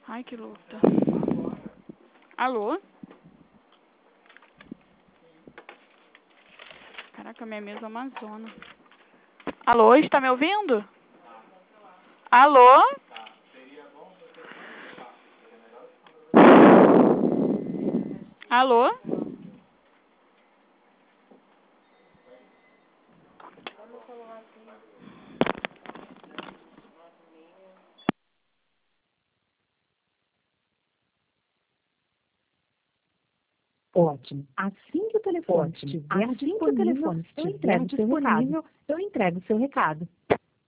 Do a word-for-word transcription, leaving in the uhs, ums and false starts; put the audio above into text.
Ai, que luta. Alô? Caraca, minha mesa é uma zona. Alô, está me ouvindo? Alô? Alô? Ótimo. Assim que o telefone estiver disponível, eu entrego o seu recado. Eu entrego o seu recado.